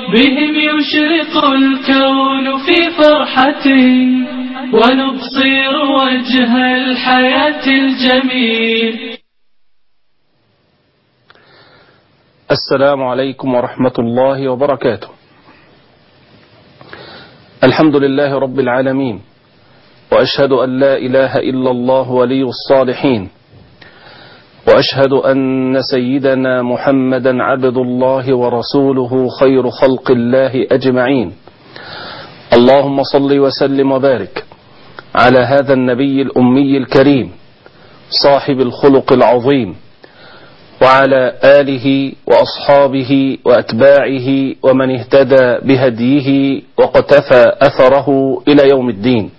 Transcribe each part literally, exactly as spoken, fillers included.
بهم يشرق الكون في فرحة ونبصر وجه الحياة الجميل. السلام عليكم ورحمة الله وبركاته. الحمد لله رب العالمين، وأشهد أن لا إله إلا الله ولي الصالحين، وأشهد أن سيدنا محمدا عبد الله ورسوله خير خلق الله أجمعين. اللهم صل وسلم وبارك على هذا النبي الأمي الكريم صاحب الخلق العظيم، وعلى آله وأصحابه وأتباعه ومن اهتدى بهديه واقتفى أثره إلى يوم الدين.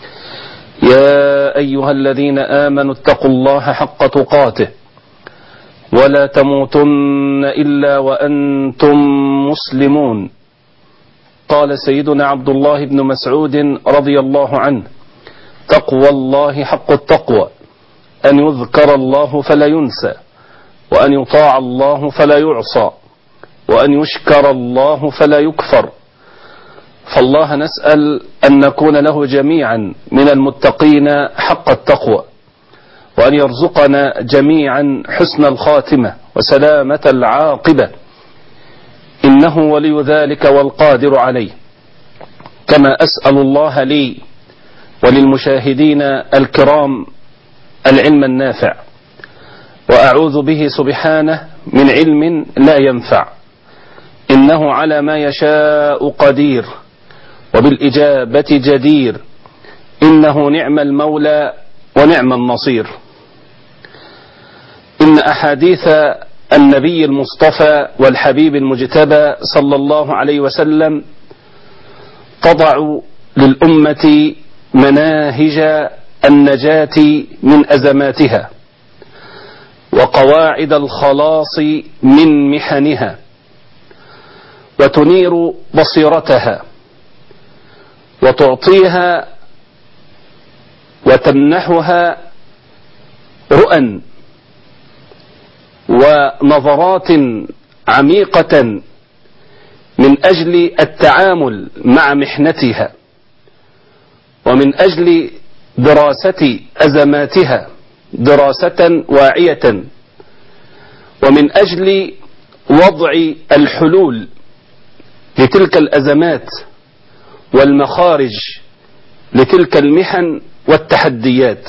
يا أيها الذين آمنوا اتقوا الله حق تقاته ولا تموتن إلا وأنتم مسلمون. قال سيدنا عبد الله بن مسعود رضي الله عنه: تقوى الله حق التقوى، أن يذكر الله فلا ينسى، وأن يطاع الله فلا يعصى، وأن يشكر الله فلا يكفر. فالله نسأل أن نكون له جميعا من المتقين حق التقوى، وأن يرزقنا جميعا حسن الخاتمة وسلامة العاقبة، إنه ولي ذلك والقادر عليه. كما أسأل الله لي وللمشاهدين الكرام العلم النافع، وأعوذ به سبحانه من علم لا ينفع، إنه على ما يشاء قدير وبالإجابة جدير، إنه نعم المولى ونعم النصير. إن أحاديث النبي المصطفى والحبيب المجتبى صلى الله عليه وسلم تضع للأمة مناهج النجاة من أزماتها، وقواعد الخلاص من محنها، وتنير بصيرتها، وتعطيها وتمنحها رؤى ونظرات عميقة من أجل التعامل مع محنتها، ومن أجل دراسة أزماتها دراسة واعية، ومن أجل وضع الحلول لتلك الأزمات والمخارج لتلك المحن والتحديات.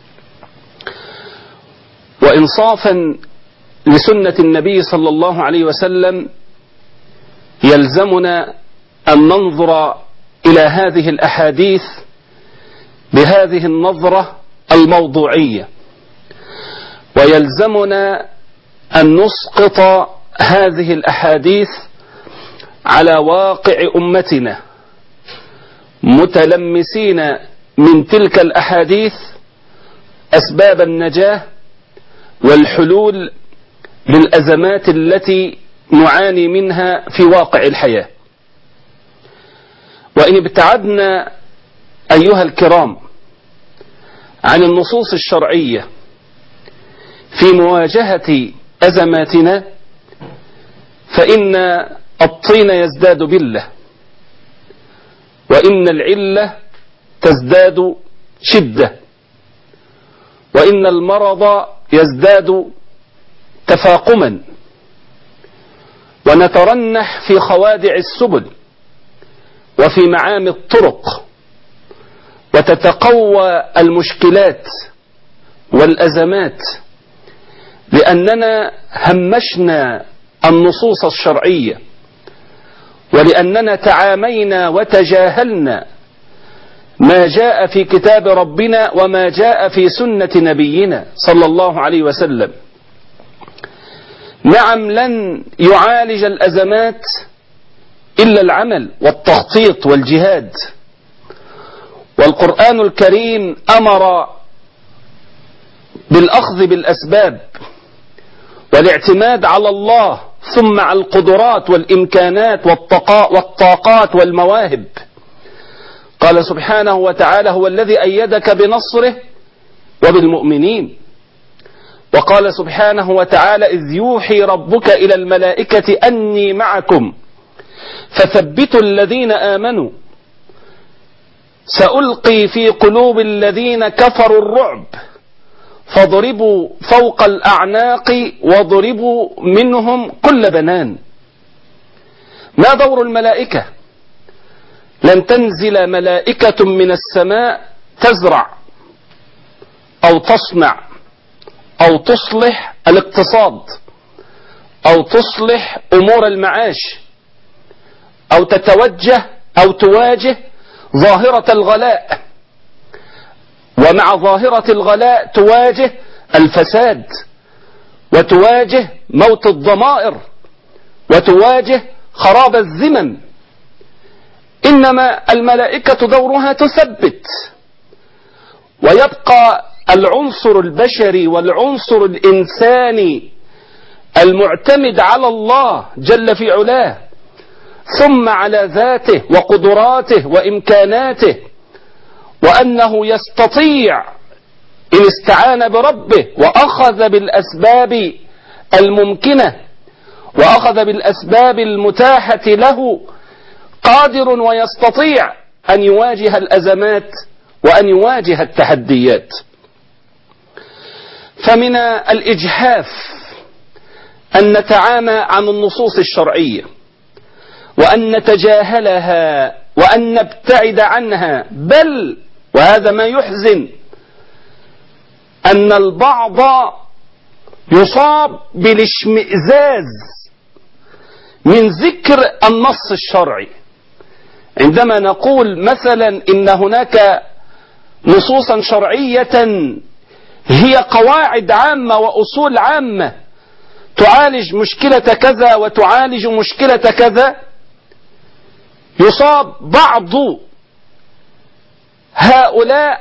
وإنصافا لسنة النبي صلى الله عليه وسلم يلزمنا أن ننظر إلى هذه الأحاديث بهذه النظرة الموضوعية، ويلزمنا أن نسقط هذه الأحاديث على واقع أمتنا، متلمسين من تلك الأحاديث أسباب النجاة والحلول للأزمات التي نعاني منها في واقع الحياة. وإن ابتعدنا أيها الكرام عن النصوص الشرعية في مواجهة أزماتنا، فإن الطين يزداد بلة، وإن العلة تزداد شدة، وإن المرض يزداد تفاقما، ونترنح في خوادع السبل وفي معامي الطرق، وتتقوى المشكلات والأزمات لأننا همشنا النصوص الشرعية، ولأننا تعامينا وتجاهلنا ما جاء في كتاب ربنا وما جاء في سنة نبينا صلى الله عليه وسلم. نعم، لن يعالج الأزمات إلا العمل والتخطيط والجهاد، والقرآن الكريم أمر بالأخذ بالأسباب والاعتماد على الله، ثم على القدرات والإمكانات والطاقات والمواهب. قال سبحانه وتعالى: هو الذي أيدك بنصره وبالمؤمنين. وقال سبحانه وتعالى: إذ يوحي ربك إلى الملائكة أني معكم فثبتوا الذين آمنوا سألقي في قلوب الذين كفروا الرعب فاضربوا فوق الأعناق واضربوا منهم كل بنان. ما دور الملائكة؟ لن تنزل ملائكة من السماء تزرع أو تصنع أو تصلح الاقتصاد أو تصلح أمور المعاش أو تتوجه أو تواجه ظاهرة الغلاء، ومع ظاهرة الغلاء تواجه الفساد وتواجه موت الضمائر وتواجه خراب الذمم. إنما الملائكة دورها تثبت، ويبقى العنصر البشري والعنصر الإنساني المعتمد على الله جل في علاه، ثم على ذاته وقدراته وإمكاناته، وأنه يستطيع إن استعان بربه وأخذ بالأسباب الممكنة وأخذ بالأسباب المتاحة له، قادر ويستطيع أن يواجه الأزمات وأن يواجه التحديات. فمن الإجحاف أن نتعامى عن النصوص الشرعية وأن نتجاهلها وأن نبتعد عنها، بل وهذا ما يحزن أن البعض يصاب بالاشمئزاز من ذكر النص الشرعي. عندما نقول مثلا إن هناك نصوصا شرعية هي قواعد عامة وأصول عامة تعالج مشكلة كذا وتعالج مشكلة كذا، يصاب بعض هؤلاء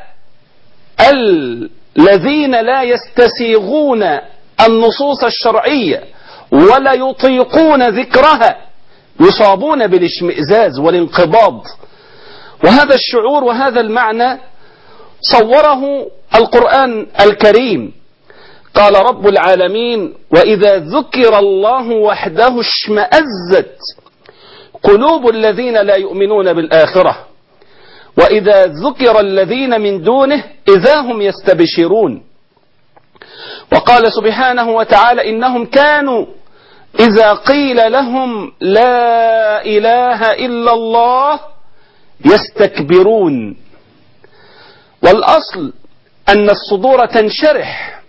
الذين لا يستسيغون النصوص الشرعية ولا يطيقون ذكرها، يصابون بالاشمئزاز والانقباض. وهذا الشعور وهذا المعنى صوره القرآن الكريم. قال رب العالمين: وإذا ذكر الله وحده اشمأزت قلوب الذين لا يؤمنون بالآخرة وإذا ذكر الذين من دونه إذا هم يستبشرون. وقال سبحانه وتعالى: إنهم كانوا إذا قيل لهم لا إله إلا الله يستكبرون. والأصل أن الصدور تنشرح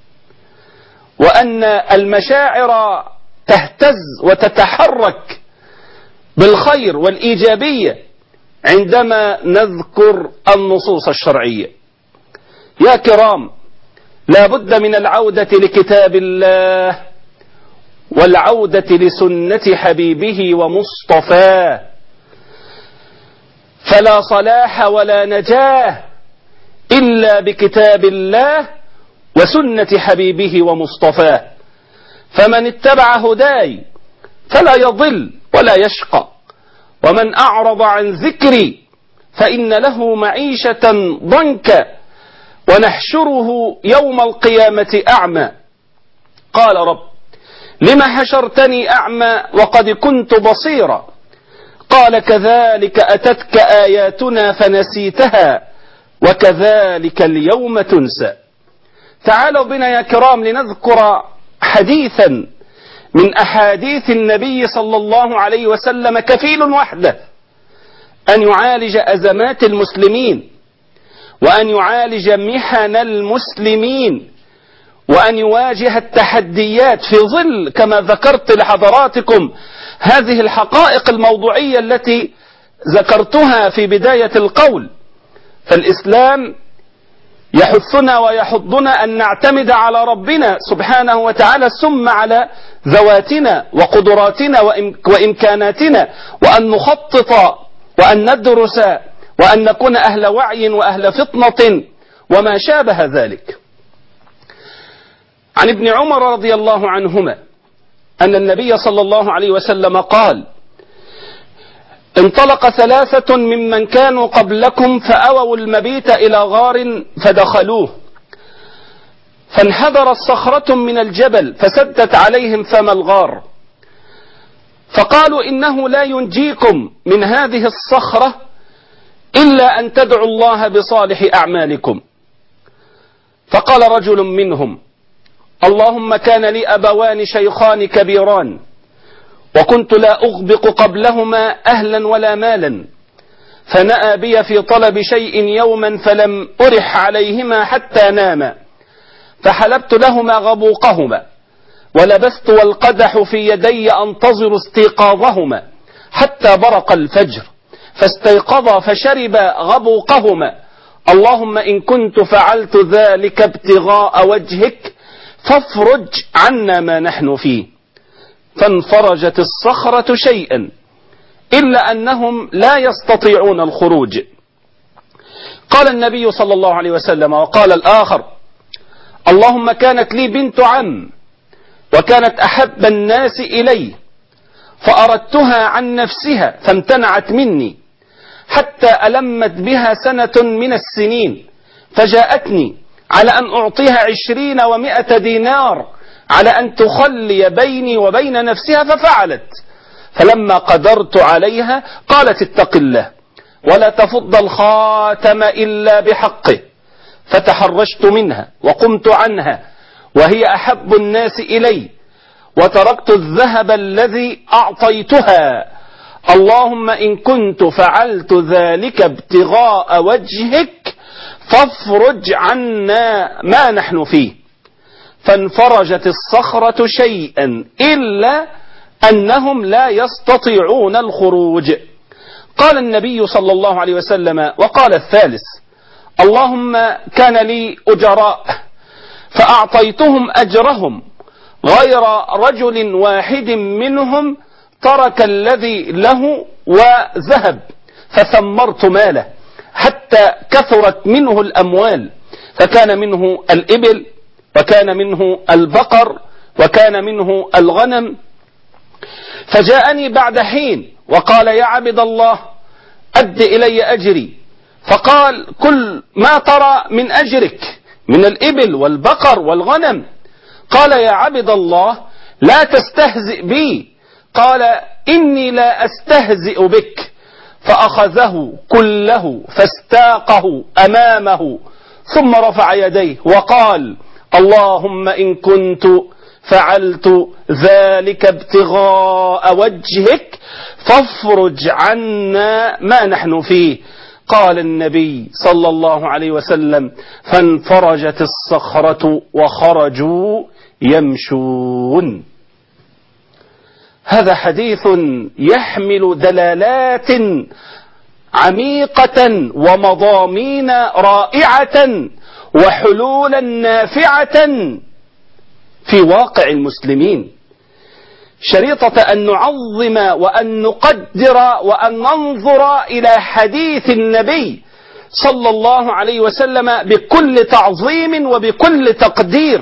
وأن المشاعر تهتز وتتحرك بالخير والإيجابية عندما نذكر النصوص الشرعية. يا كرام، لا بد من العودة لكتاب الله والعودة لسنة حبيبه ومصطفاه، فلا صلاح ولا نجاة إلا بكتاب الله وسنة حبيبه ومصطفاه. فمن اتبع هداي فلا يضل ولا يشقى، ومن أعرض عن ذكري فإن له معيشة ضنكا ونحشره يوم القيامة أعمى. قال: رب لم حشرتني أعمى وقد كنت بصيرا؟ قال: كذلك أتتك آياتنا فنسيتها وكذلك اليوم تنسى. تعالوا بنا يا كرام لنذكر حديثا من أحاديث النبي صلى الله عليه وسلم كفيل وحده أن يعالج أزمات المسلمين وأن يعالج محن المسلمين وأن يواجه التحديات في ظل كما ذكرت لحضراتكم هذه الحقائق الموضوعية التي ذكرتها في بداية القول. فالإسلام يحثنا ويحضنا أن نعتمد على ربنا سبحانه وتعالى ثم على ذواتنا وقدراتنا وإمكاناتنا، وأن نخطط وأن ندرس وأن نكون أهل وعي وأهل فطنة وما شابه ذلك. عن ابن عمر رضي الله عنهما أن النبي صلى الله عليه وسلم قال: انطلق ثلاثة ممن كانوا قبلكم فأووا المبيت إلى غار فدخلوه، فانحدرت صخرة من الجبل فسدت عليهم فم الغار، فقالوا إنه لا ينجيكم من هذه الصخرة إلا أن تدعوا الله بصالح أعمالكم. فقال رجل منهم: اللهم كان لي أبوان شيخان كبيران، وكنت لا أغبق قبلهما أهلا ولا مالا، فنأى بي في طلب شيء يوما فلم أرح عليهما حتى ناما، فحلبت لهما غبوقهما، ولبثت والقدح في يدي أنتظر استيقاظهما حتى برق الفجر، فاستيقظا فشربا غبوقهما. اللهم إن كنت فعلت ذلك ابتغاء وجهك فافرج عنا ما نحن فيه. فانفرجت الصخرة شيئا إلا أنهم لا يستطيعون الخروج. قال النبي صلى الله عليه وسلم: وقال الآخر: اللهم كانت لي بنت عم، وكانت أحب الناس إلي، فأردتها عن نفسها فامتنعت مني، حتى ألمت بها سنة من السنين، فجاءتني على أن أعطيها عشرين ومائة دينار على أن تخلي بيني وبين نفسها، ففعلت. فلما قدرت عليها قالت: اتق الله ولا تفض الخاتم إلا بحقه، فتحرشت منها وقمت عنها وهي أحب الناس إلي، وتركت الذهب الذي أعطيتها. اللهم إن كنت فعلت ذلك ابتغاء وجهك فافرج عنا ما نحن فيه. فانفرجت الصخرة شيئا إلا أنهم لا يستطيعون الخروج. قال النبي صلى الله عليه وسلم: وقال الثالث: اللهم كان لي أجراء فأعطيتهم أجرهم، غير رجل واحد منهم ترك الذي له وذهب، فثمرت ماله حتى كثرت منه الأموال، فكان منه الإبل، وكان منه البقر، وكان منه الغنم. فجاءني بعد حين وقال: يا عبد الله أد إلي أجري. فقال: كل ما ترى من أجرك من الإبل والبقر والغنم. قال: يا عبد الله لا تستهزئ بي. قال: إني لا أستهزئ بك. فأخذه كله فاستاقه أمامه، ثم رفع يديه وقال: اللهم إن كنت فعلت ذلك ابتغاء وجهك فافرج عنا ما نحن فيه. قال النبي صلى الله عليه وسلم: فانفرجت الصخرة وخرجوا يمشون. هذا حديث يحمل دلالات عميقة ومضامين رائعة وحلولا نافعة في واقع المسلمين، شريطة أن نعظم وأن نقدر وأن ننظر إلى حديث النبي صلى الله عليه وسلم بكل تعظيم وبكل تقدير.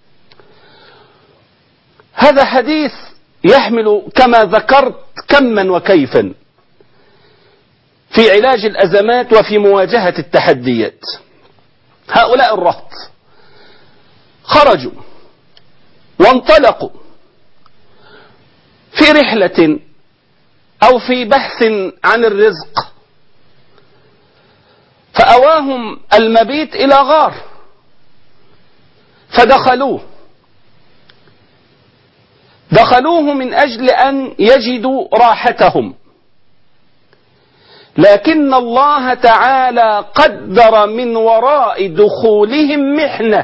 هذا حديث يحمل كما ذكرت كما وكيفا في علاج الأزمات وفي مواجهة التحديات. هؤلاء الرهط خرجوا وانطلقوا في رحلة أو في بحث عن الرزق، فأواهم المبيت إلى غار فدخلوه دخلوه من أجل أن يجدوا راحتهم، لكن الله تعالى قدر من وراء دخولهم محنة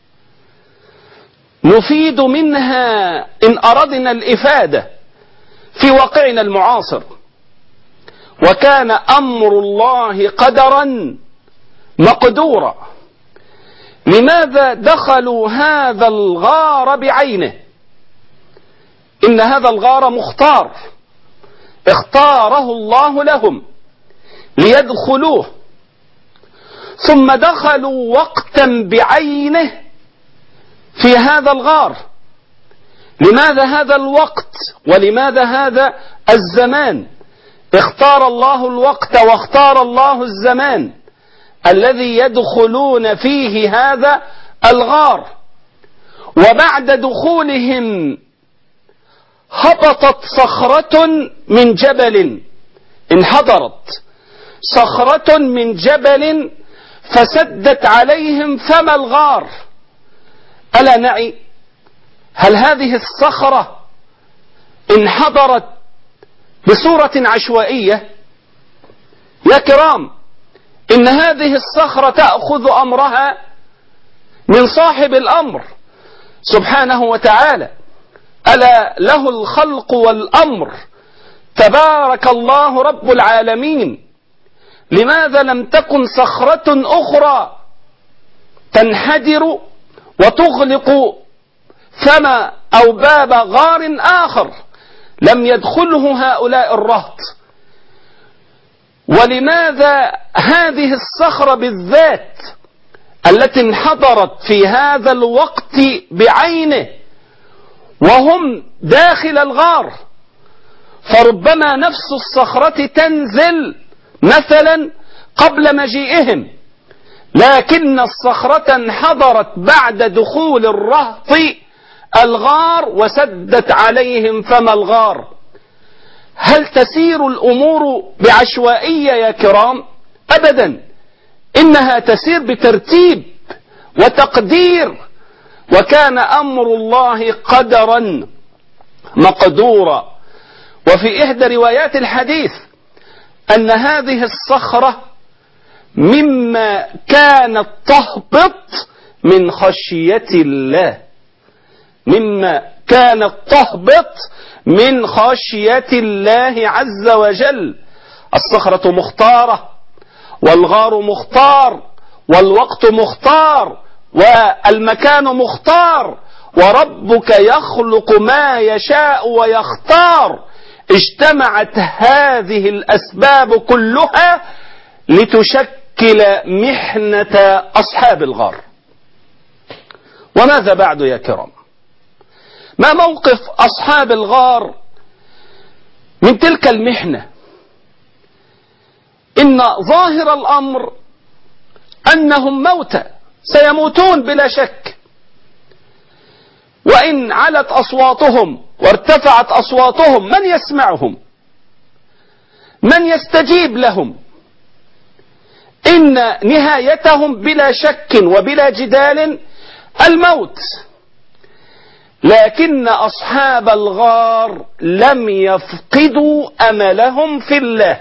نفيد منها إن أردنا الإفادة في واقعنا المعاصر. وكان أمر الله قدرا مقدورا. لماذا دخلوا هذا الغار بعينه؟ إن هذا الغار مختار، اختاره الله لهم ليدخلوه، ثم دخلوا وقتا بعينه في هذا الغار. لماذا هذا الوقت ولماذا هذا الزمان؟ اختار الله الوقت واختار الله الزمان الذي يدخلون فيه هذا الغار. وبعد دخولهم هبطت صخرة من جبل، انحدرت صخرة من جبل فسدت عليهم فم الغار. ألا نعي؟ هل هذه الصخرة انحدرت بصورة عشوائية؟ يا كرام، إن هذه الصخرة تأخذ أمرها من صاحب الأمر سبحانه وتعالى. ألا له الخلق والأمر، تبارك الله رب العالمين. لماذا لم تكن صخرة أخرى تنحدر وتغلق فم أو باب غار آخر لم يدخله هؤلاء الرهط؟ ولماذا هذه الصخرة بالذات التي انحدرت في هذا الوقت بعينه وهم داخل الغار؟ فربما نفس الصخرة تنزل مثلا قبل مجيئهم، لكن الصخرة انحدرت بعد دخول الرهط الغار وسدت عليهم فم الغار. هل تسير الأمور بعشوائية يا كرام؟ أبدا، إنها تسير بترتيب وتقدير، وكان أمر الله قدرا مقدورا. وفي إحدى روايات الحديث أن هذه الصخرة مما كانت تهبط من خشية الله، مما كانت تهبط من خشية الله عز وجل. الصخرة مختارة، والغار مختار، والوقت مختار، والمكان مختار، وربك يخلق ما يشاء ويختار. اجتمعت هذه الأسباب كلها لتشكل محنة أصحاب الغار. وماذا بعد يا كرام؟ ما موقف أصحاب الغار من تلك المحنة؟ إن ظاهر الأمر أنهم موتى، سيموتون بلا شك. وإن علت أصواتهم وارتفعت أصواتهم من يسمعهم؟ من يستجيب لهم؟ إن نهايتهم بلا شك وبلا جدال الموت. لكن أصحاب الغار لم يفقدوا أملهم في الله،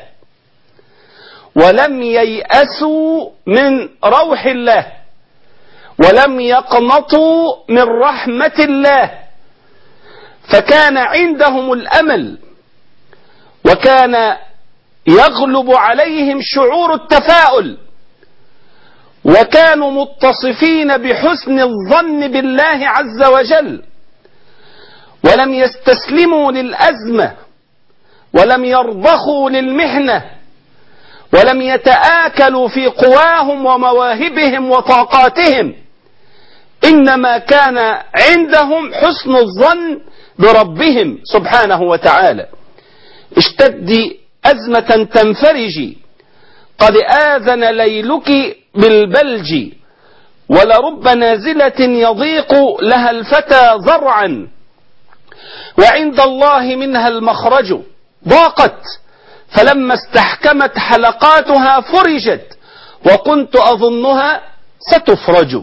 ولم ييأسوا من روح الله، ولم يقنطوا من رحمة الله، فكان عندهم الأمل، وكان يغلب عليهم شعور التفاؤل، وكانوا متصفين بحسن الظن بالله عز وجل، ولم يستسلموا للأزمة، ولم يرضخوا للمحنة، ولم يتآكلوا في قواهم ومواهبهم وطاقاتهم، إنما كان عندهم حسن الظن بربهم سبحانه وتعالى. اشتدي أزمة تنفرجي، قد آذن ليلك بالبلج، ولرب نازلة يضيق لها الفتى ذرعا، وعند الله منها المخرج. ضاقت فلما استحكمت حلقاتها فرجت، وكنت أظنها ستفرج.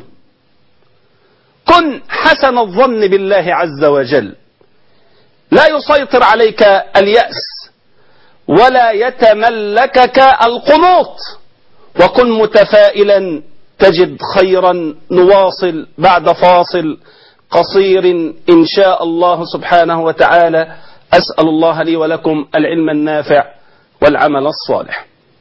كن حسن الظن بالله عز وجل، لا يسيطر عليك اليأس ولا يتملكك القنوط، وكن متفائلا تجد خيرا. نواصل بعد فاصل قصير إن شاء الله سبحانه وتعالى. أسأل الله لي ولكم العلم النافع والعمل الصالح.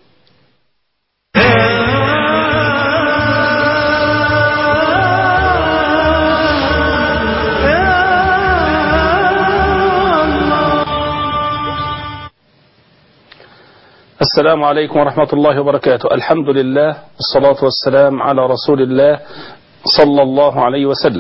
السلام عليكم ورحمة الله وبركاته. الحمد لله والصلاة والسلام على رسول الله صلى الله عليه وسلم.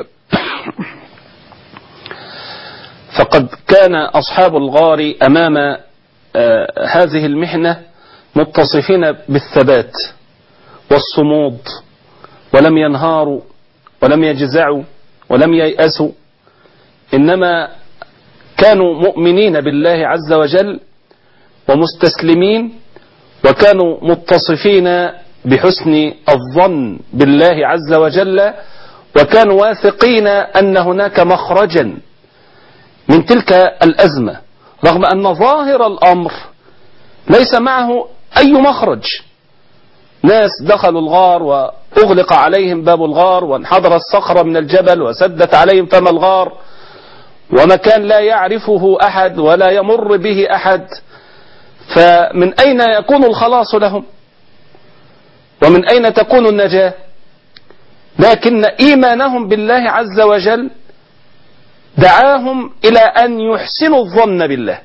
فقد كان أصحاب الغار أمام آه هذه المحنة متصفين بالثبات والصمود، ولم ينهاروا ولم يجزعوا ولم ييأسوا، إنما كانوا مؤمنين بالله عز وجل ومستسلمين، وكانوا متصفين بحسن الظن بالله عز وجل، وكانوا واثقين أن هناك مخرجا من تلك الأزمة، رغم أن ظاهر الأمر ليس معه أي مخرج. ناس دخلوا الغار وأغلق عليهم باب الغار، وانحدر الصخرة من الجبل وسدت عليهم فم الغار، ومكان لا يعرفه أحد ولا يمر به أحد، فمن أين يكون الخلاص لهم؟ ومن أين تكون النجاة؟ لكن إيمانهم بالله عز وجل دعاهم إلى أن يحسنوا الظن بالله.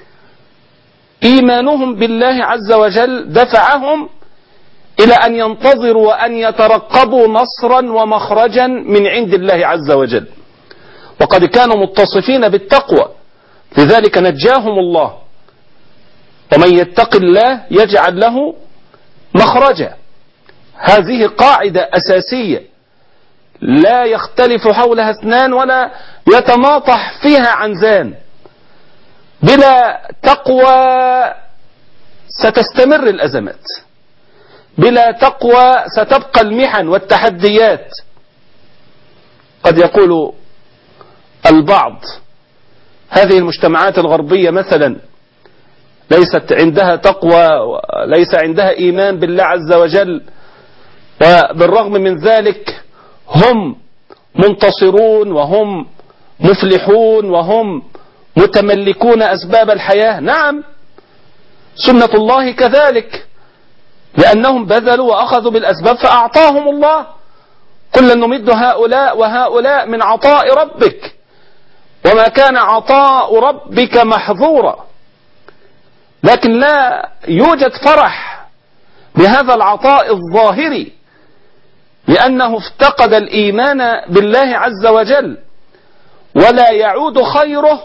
إيمانهم بالله عز وجل دفعهم إلى أن ينتظروا وأن يترقبوا نصرا ومخرجا من عند الله عز وجل، وقد كانوا متصفين بالتقوى، لذلك نجاهم الله. ومن يتق الله يجعل له مخرجا، هذه قاعدة أساسية لا يختلف حولها اثنان ولا يتناطح فيها عنزان. بلا تقوى ستستمر الأزمات، بلا تقوى ستبقى المحن والتحديات. قد يقول البعض هذه المجتمعات الغربية مثلا ليست عندها تقوى، ليس عندها إيمان بالله عز وجل، وبالرغم من ذلك هم منتصرون وهم مفلحون وهم متملكون أسباب الحياة. نعم، سنة الله كذلك، لأنهم بذلوا وأخذوا بالأسباب فأعطاهم الله. كلا نمد هؤلاء وهؤلاء من عطاء ربك، وما كان عطاء ربك محظورا. لكن لا يوجد فرح بهذا العطاء الظاهري، لأنه افتقد الإيمان بالله عز وجل، ولا يعود خيره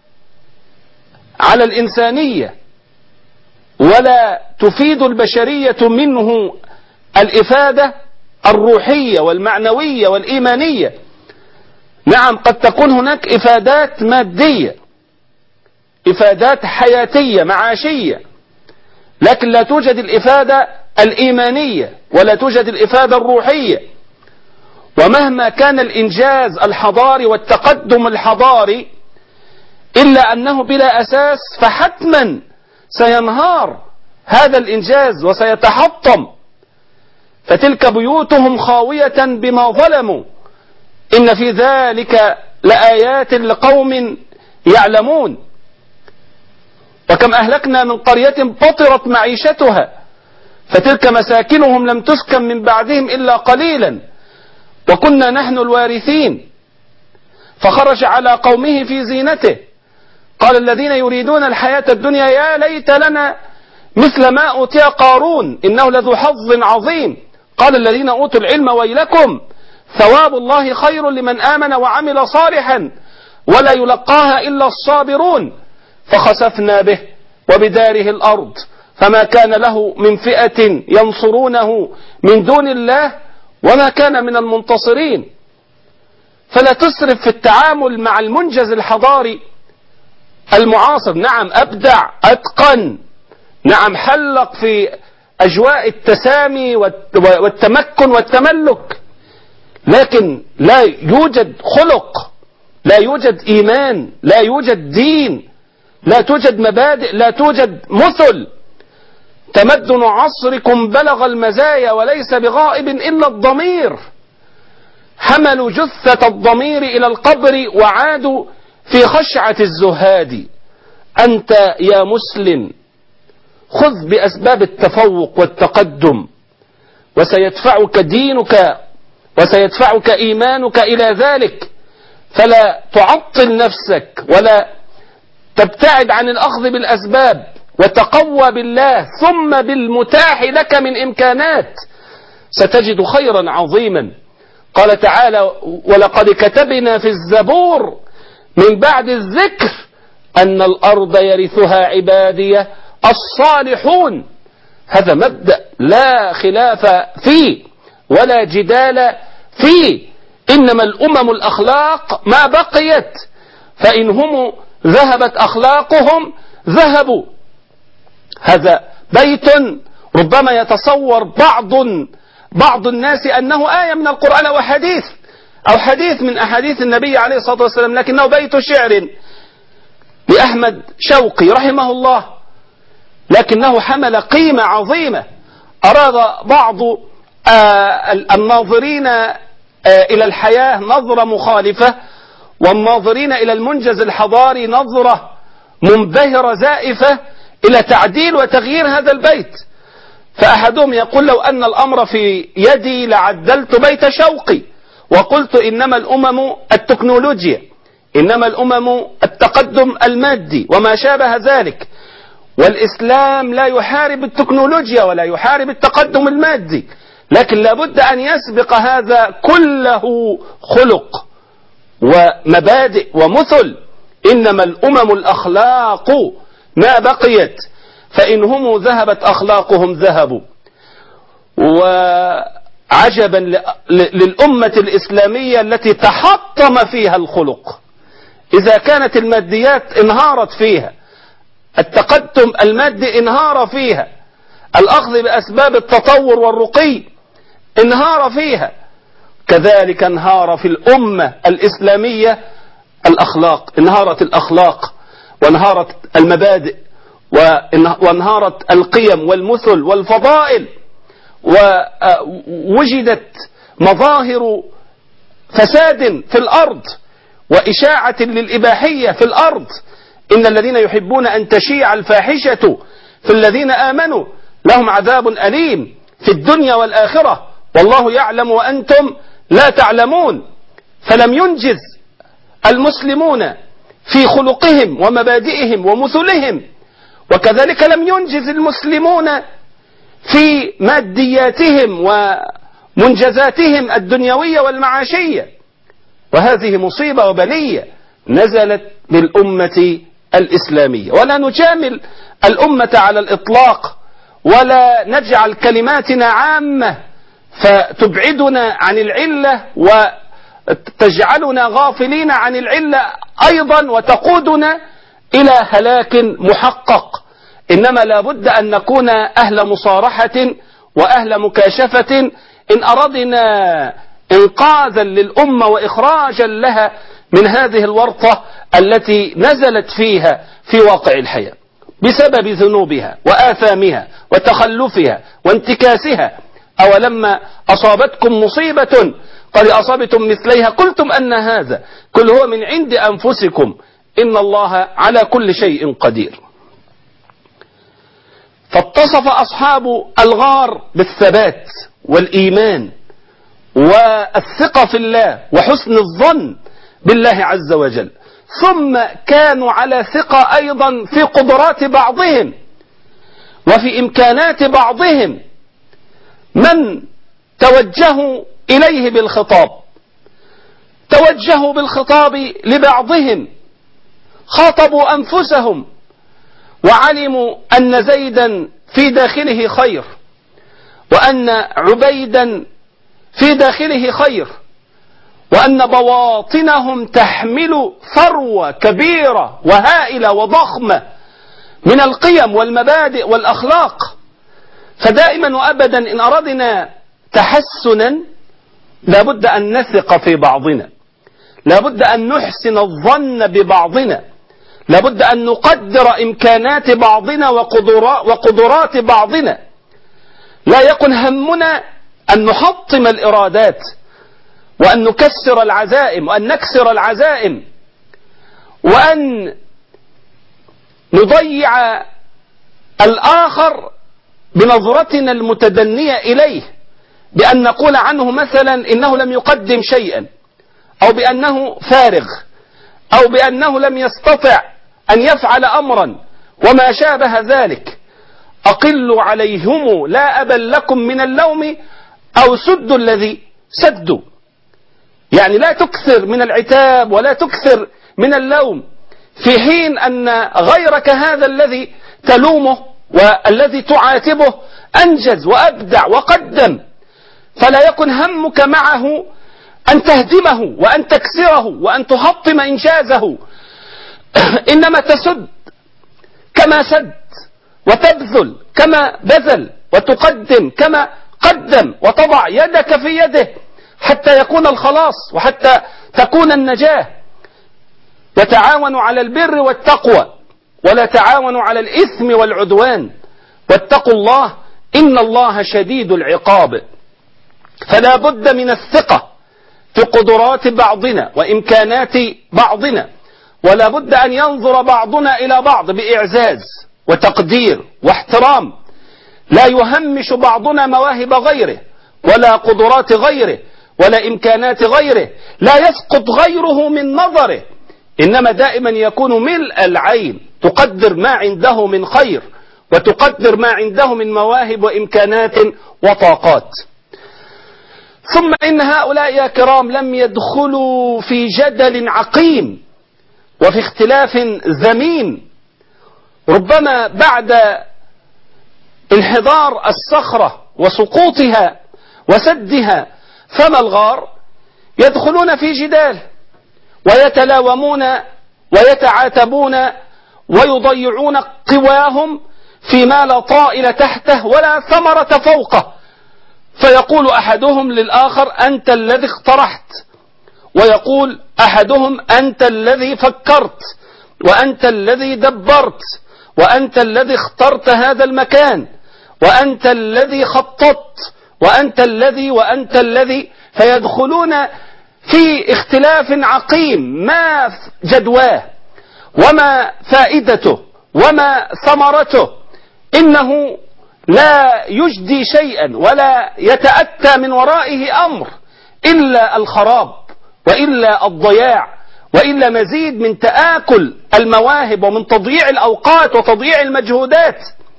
على الإنسانية، ولا تفيد البشرية منه الإفادة الروحية والمعنوية والإيمانية. نعم، قد تكون هناك إفادات مادية، إفادات حياتية معاشية، لكن لا توجد الإفادة الإيمانية ولا توجد الإفادة الروحية. ومهما كان الإنجاز الحضاري والتقدم الحضاري، إلا أنه بلا أساس، فحتما سينهار هذا الإنجاز وسيتحطم، فتلك بيوتهم خاوية بما ظلموا. إن في ذلك لآيات لقوم يعلمون. وكم أهلكنا من قرية بطرت معيشتها، فتلك مساكنهم لم تسكن من بعدهم إلا قليلا، وكنا نحن الوارثين. فخرج على قومه في زينته، قال الذين يريدون الحياة الدنيا يا ليت لنا مثل ما أوتي قارون إنه لذو حظ عظيم. قال الذين أوتوا العلم ويلكم ثواب الله خير لمن آمن وعمل صالحا ولا يلقاها إلا الصابرون. فخسفنا به وبداره الأرض فما كان له من فئة ينصرونه من دون الله وما كان من المنتصرين. فلا تسرف في التعامل مع المنجز الحضاري المعاصر. نعم، أبدع، أتقن، نعم، حلق في أجواء التسامي والتمكن والتملك، لكن لا يوجد خلق، لا يوجد إيمان، لا يوجد دين، لا توجد مبادئ، لا توجد مثل. تمدن عصركم بلغ المزايا وليس بغائب إلا الضمير. حملوا جثة الضمير إلى القبر وعادوا في خشعة الزهاد. أنت يا مسلم خذ بأسباب التفوق والتقدم، وسيدفعك دينك وسيدفعك إيمانك إلى ذلك. فلا تعطل نفسك ولا تبتعد عن الأخذ بالأسباب، وتقوى بالله ثم بالمتاح لك من إمكانات، ستجد خيرا عظيما. قال تعالى: ولقد كتبنا في الزبور من بعد الذكر أن الأرض يرثها عبادي الصالحون. هذا مبدأ لا خلاف فيه ولا جدال فيه. إنما الأمم الأخلاق ما بقيت، فإن هم ذهبت أخلاقهم ذهبوا. هذا بيت ربما يتصور بعض بعض الناس أنه آية من القرآن أو حديث أو حديث من أحاديث النبي عليه الصلاة والسلام، لكنه بيت شعر لأحمد شوقي رحمه الله، لكنه حمل قيمة عظيمة. أراد بعض الناظرين إلى الحياة نظرة مخالفة، والناظرين إلى المنجز الحضاري نظرة منبهرة زائفة إلى تعديل وتغيير هذا البيت. فأحدهم يقول لو أن الأمر في يدي لعدلت بيت شوقي وقلت إنما الأمم التكنولوجيا، إنما الأمم التقدم المادي وما شابه ذلك، والإسلام لا يحارب التكنولوجيا ولا يحارب التقدم المادي، لكن لابد أن يسبق هذا كله خلق ومبادئ ومثل. إنما الأمم الأخلاق ما بقيت، فإن هم ذهبت أخلاقهم ذهبوا. وعجبا للأمة الإسلامية التي تحطم فيها الخلق. إذا كانت الماديات انهارت فيها، التقدم المادي انهار فيها، الأخذ بأسباب التطور والرقي انهار فيها، كذلك انهار في الأمة الإسلامية الأخلاق. انهارت الأخلاق وانهارت المبادئ وانهارت القيم والمثل والفضائل، ووجدت مظاهر فساد في الأرض وإشاعة للإباحية في الأرض. إن الذين يحبون أن تشيع الفاحشة في الذين آمنوا لهم عذاب أليم في الدنيا والآخرة والله يعلم وأنتم لا تعلمون. فلم ينجز المسلمون في خلقهم ومبادئهم ومثلهم، وكذلك لم ينجز المسلمون في مادياتهم ومنجزاتهم الدنيوية والمعاشية. وهذه مصيبة وبلية نزلت بالأمة الإسلامية. ولا نجامل الأمة على الإطلاق، ولا نجعل كلماتنا عامة فتبعدنا عن العلة وتجعلنا غافلين عن العلة أيضا وتقودنا إلى هلاك محقق. إنما لا بد أن نكون أهل مصارحة وأهل مكاشفة إن أردنا إنقاذا للأمة وإخراجا لها من هذه الورطة التي نزلت فيها في واقع الحياة بسبب ذنوبها وآثامها وتخلفها وانتكاسها. أولما أصابتكم مصيبة قد أصابتم مثليها قلتم أن هذا كل هو من عند أنفسكم إن الله على كل شيء قدير. فاتصف أصحاب الغار بالثبات والإيمان والثقة في الله وحسن الظن بالله عز وجل، ثم كانوا على ثقة أيضا في قدرات بعضهم وفي إمكانات بعضهم. من توجهوا إليه بالخطاب توجهوا بالخطاب لبعضهم، خاطبوا أنفسهم وعلموا أن زيدا في داخله خير، وأن عبيدا في داخله خير، وأن بواطنهم تحمل ثروة كبيرة وهائلة وضخمة من القيم والمبادئ والأخلاق. فدائما وأبدا إن أردنا تحسنا لابد أن نثق في بعضنا، لابد أن نحسن الظن ببعضنا، لابد أن نقدر إمكانات بعضنا وقدرات بعضنا. لا يكن همنا أن نحطم الإرادات وأن نكسر العزائم وأن نكسر العزائم وأن نضيع الآخر بنظرتنا المتدنية إليه، بأن نقول عنه مثلا إنه لم يقدم شيئا، أو بأنه فارغ، أو بأنه لم يستطع أن يفعل أمرا وما شابه ذلك. أقلوا عليهم لا أبا لكم من اللوم أو سدوا الذي سدوا. يعني لا تكثر من العتاب ولا تكثر من اللوم، في حين أن غيرك هذا الذي تلومه والذي تعاتبه أنجز وأبدع وقدم. فلا يكن همك معه أن تهدمه وأن تكسره وأن تحطم إنجازه إنما تسد كما سد، وتبذل كما بذل، وتقدم كما قدم، وتضع يدك في يده حتى يكون الخلاص وحتى تكون النجاة. وتعاونوا على البر والتقوى ولا تعاونوا على الإثم والعدوان، واتقوا الله إن الله شديد العقاب. فلا بد من الثقة في قدرات بعضنا وإمكانات بعضنا، ولا بد أن ينظر بعضنا إلى بعض بإعزاز وتقدير واحترام، لا يهمش بعضنا مواهب غيره ولا قدرات غيره ولا إمكانات غيره، لا يسقط غيره من نظره، إنما دائما يكون ملء العين، تقدر ما عنده من خير وتقدر ما عنده من مواهب وإمكانات وطاقات. ثم إن هؤلاء يا كرام لم يدخلوا في جدل عقيم وفي اختلاف ذميم، ربما بعد انحدار الصخرة وسقوطها وسدها فم الغار يدخلون في جدال ويتلاومون ويتعاتبون ويضيعون قواهم فيما لا طائل تحته ولا ثمرة فوقه، فيقول أحدهم للآخر أنت الذي اقترحت، ويقول أحدهم أنت الذي فكرت، وأنت الذي دبرت، وأنت الذي اخترت هذا المكان، وأنت الذي خططت، وأنت الذي وأنت الذي، فيدخلون في اختلاف عقيم ما جدواه وما فائدته وما ثمرته، إنه لا يجدي شيئا ولا يتأتى من ورائه أمر إلا الخراب وإلا الضياع وإلا مزيد من تآكل المواهب ومن تضييع الأوقات وتضييع المجهودات.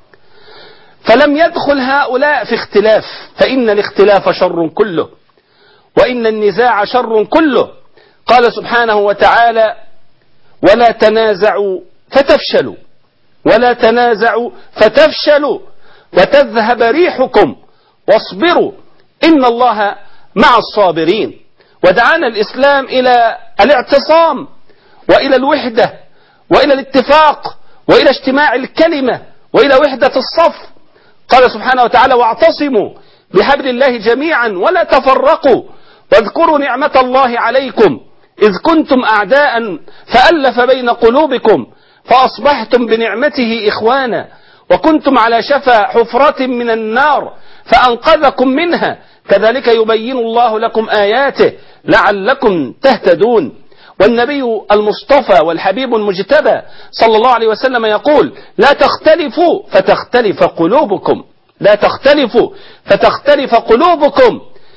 فلم يدخل هؤلاء في اختلاف، فإن الاختلاف شر كله وإن النزاع شر كله. قال سبحانه وتعالى ولا تنازعوا فتفشلوا ولا تنازعوا فتفشلوا وتذهب ريحكم واصبروا إن الله مع الصابرين. ودعانا الإسلام إلى الاعتصام وإلى الوحدة وإلى الاتفاق وإلى اجتماع الكلمة وإلى وحدة الصف. قال سبحانه وتعالى واعتصموا بحبل الله جميعا ولا تفرقوا واذكروا نعمة الله عليكم إذ كنتم أعداء فألف بين قلوبكم فأصبحتم بنعمته إخوانا وكنتم على شفا حفرة من النار فأنقذكم منها كذلك يبين الله لكم آياته لعلكم تهتدون. والنبي المصطفى والحبيب المجتبى صلى الله عليه وسلم يقول لا تختلفوا فتختلف قلوبكم لا تختلفوا فتختلف قلوبكم.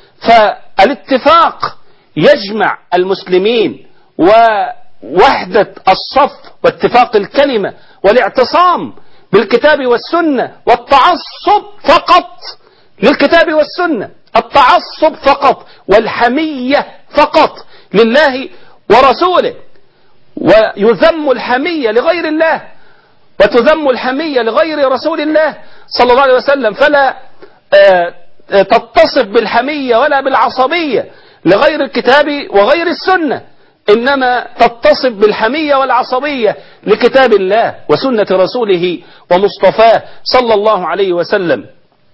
فالاتفاق يجمع المسلمين ووحدة الصف واتفاق الكلمة والاعتصام بالكتاب والسنة والتعصب فقط للكتاب والسنة، التعصب فقط والحمية فقط لله ورسوله. ويذم الحمية لغير الله وتذم الحمية لغير رسول الله صلى الله عليه وسلم، فلا تتصف بالحمية ولا بالعصبية لغير الكتاب وغير السنة، إنما تتصف بالحمية والعصبية لكتاب الله وسنة رسوله ومصطفاه صلى الله عليه وسلم.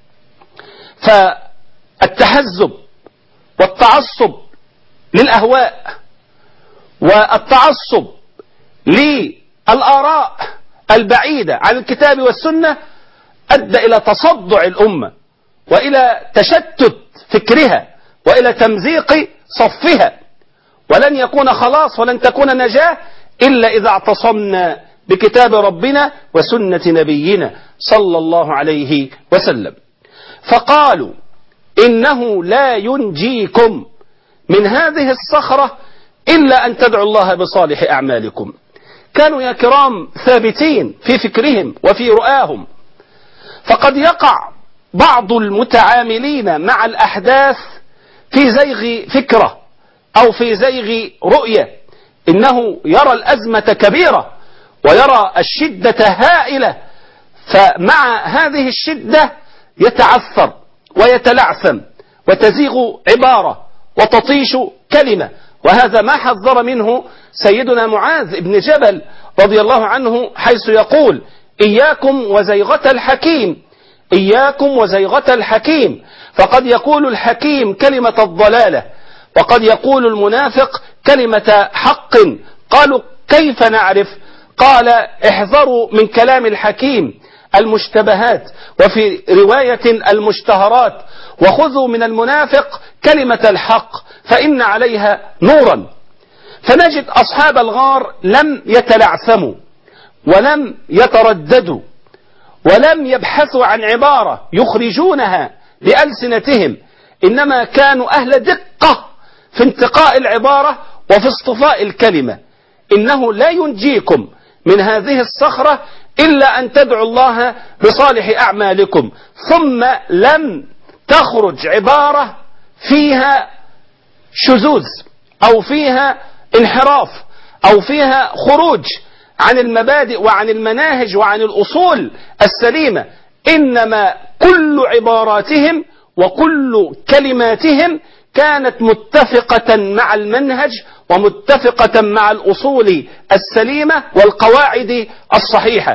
فالتحزب والتعصب للأهواء والتعصب للآراء البعيدة عن الكتاب والسنة أدى إلى تصدع الأمة وإلى تشتت فكرها وإلى تمزيق صفها، ولن يكون خلاص ولن تكون نجاة إلا إذا اعتصمنا بكتاب ربنا وسنة نبينا صلى الله عليه وسلم. فقالوا إنه لا ينجيكم من هذه الصخرة إلا أن تدعوا الله بصالح أعمالكم. كانوا يا كرام ثابتين في فكرهم وفي رؤاهم، فقد يقع بعض المتعاملين مع الأحداث في زيغ فكرة أو في زيغ رؤية، إنه يرى الأزمة كبيرة ويرى الشدة هائلة، فمع هذه الشدة يتعثر ويتلعثم وتزيغ عبارة وتطيش كلمة وهذا ما حذر منه سيدنا معاذ بن جبل رضي الله عنه، حيث يقول: إياكم وزيغة الحكيم، إياكم وزيغة الحكيم، فقد يقول الحكيم كلمة الضلالة وقد يقول المنافق كلمة حق. قالوا: كيف نعرف؟ قال: احذروا من كلام الحكيم المشتبهات، وفي رواية المشتهرات، وخذوا من المنافق كلمة الحق فإن عليها نورا. فنجد أصحاب الغار لم يتلعثموا ولم يترددوا ولم يبحثوا عن عبارة يخرجونها بألسنتهم، إنما كانوا أهل دقة في انتقاء العبارة وفي اصطفاء الكلمة. إنه لا ينجيكم من هذه الصخرة إلا أن تدعوا الله بصالح أعمالكم. ثم لم تخرج عبارة فيها شذوذ أو فيها انحراف أو فيها خروج عن المبادئ وعن المناهج وعن الأصول السليمة، إنما كل عباراتهم وكل كلماتهم كانت متفقة مع المنهج ومتفقة مع الأصول السليمة والقواعد الصحيحة.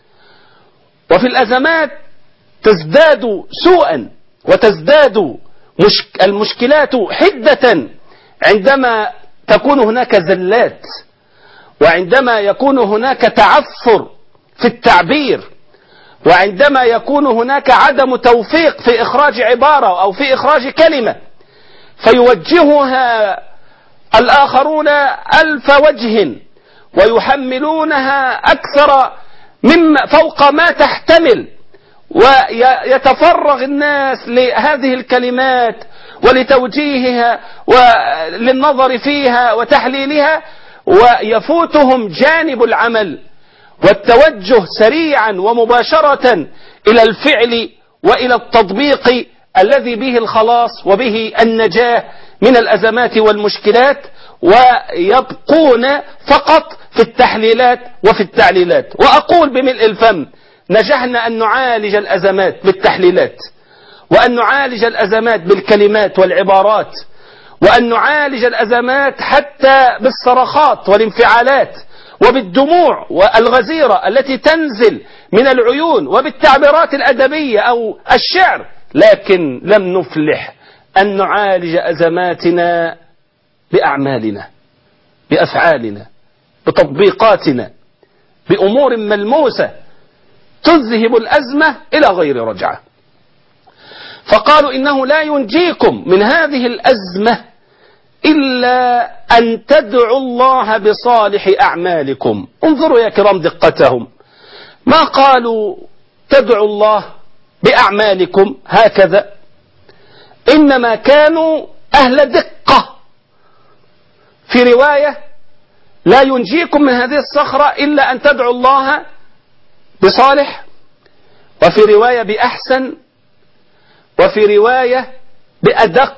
وفي الأزمات تزداد سوءا وتزداد مشك المشكلات حدة عندما تكون هناك زلات، وعندما يكون هناك تعثر في التعبير، وعندما يكون هناك عدم توفيق في إخراج عبارة أو في إخراج كلمة، فيوجهها الآخرون ألف وجه ويحملونها أكثر مما فوق ما تحتمل، ويتفرغ الناس لهذه الكلمات ولتوجيهها وللنظر فيها وتحليلها، ويفوتهم جانب العمل والتوجه سريعا ومباشرة إلى الفعل وإلى التطبيق الذي به الخلاص وبه النجاة من الأزمات والمشكلات، ويبقون فقط في التحليلات وفي التعليلات. وأقول بملء الفم: نجحنا أن نعالج الأزمات بالتحليلات، وأن نعالج الأزمات بالكلمات والعبارات، وأن نعالج الأزمات حتى بالصرخات والانفعالات وبالدموع والغزيرة التي تنزل من العيون وبالتعبيرات الأدبية أو الشعر، لكن لم نفلح أن نعالج أزماتنا بأعمالنا، بأفعالنا، بتطبيقاتنا، بأمور ملموسة تذهب الأزمة إلى غير رجعة. فقالوا: إنه لا ينجيكم من هذه الأزمة إلا أن تدعوا الله بصالح أعمالكم. انظروا يا كرام دقتهم، ما قالوا تدعوا الله بأعمالكم هكذا، إنما كانوا أهل دقة. في رواية: لا ينجيكم من هذه الصخرة إلا أن تدعوا الله بصالح، وفي رواية بأحسن، وفي رواية بأدق،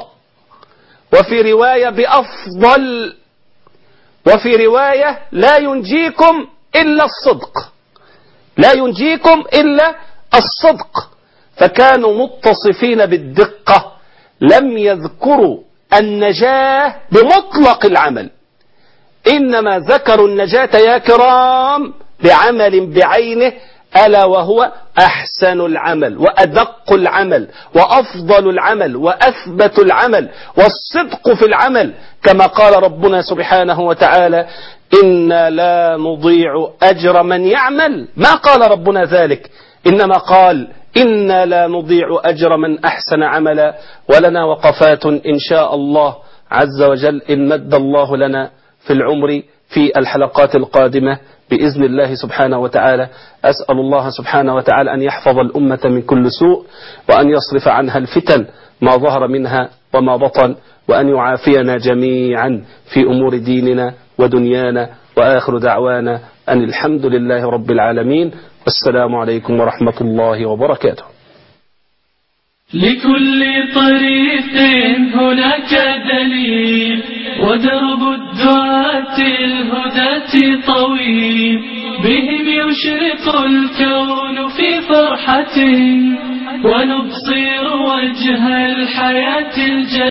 وفي رواية بأفضل، وفي رواية لا ينجيكم إلا الصدق، لا ينجيكم إلا الصدق. فكانوا متصفين بالدقة، لم يذكروا النجاة بمطلق العمل، إنما ذكروا النجاة يا كرام بعمل بعينه، ألا وهو أحسن العمل وأدق العمل وأفضل العمل وأثبت العمل والصدق في العمل، كما قال ربنا سبحانه وتعالى: إنا لا نضيع أجر من يعمل. ما قال ربنا ذلك، إنما قال: إنا لا نضيع أجر من أحسن عملا. ولنا وقفات إن شاء الله عز وجل إن مد الله لنا في العمر في الحلقات القادمة بإذن الله سبحانه وتعالى. أسأل الله سبحانه وتعالى أن يحفظ الأمة من كل سوء، وأن يصرف عنها الفتن ما ظهر منها وما بطن، وأن يعافينا جميعا في أمور ديننا ودنيانا. وآخر دعوانا أن الحمد لله رب العالمين، والسلام عليكم ورحمة الله وبركاته. لكل طريق هناك دليل، ودرب الدعاة الهداة طويل، بهم يشرق الكون في فرحة، ونبصر وجه الحياة الجميل.